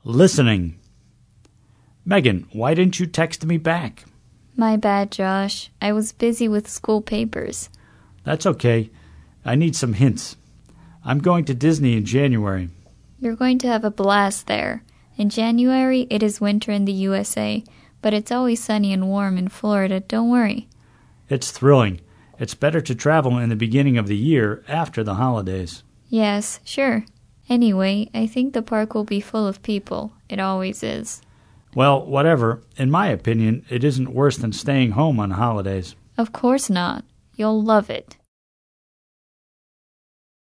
Listening. Megan, why didn't you text me back? My bad, Josh. I was busy with school papers. That's okay. I need some hints. I'm going to Disney in January. You're going to have a blast there. In January, it is winter in the USA, but it's always sunny and warm in Florida, don't worry. It's thrilling. It's better to travel in the beginning of the year after the holidays. Yes, sure. Anyway, I think the park will be full of people. It always is. Well, whatever. In my opinion, it isn't worse than staying home on holidays. Of course not. You'll love it.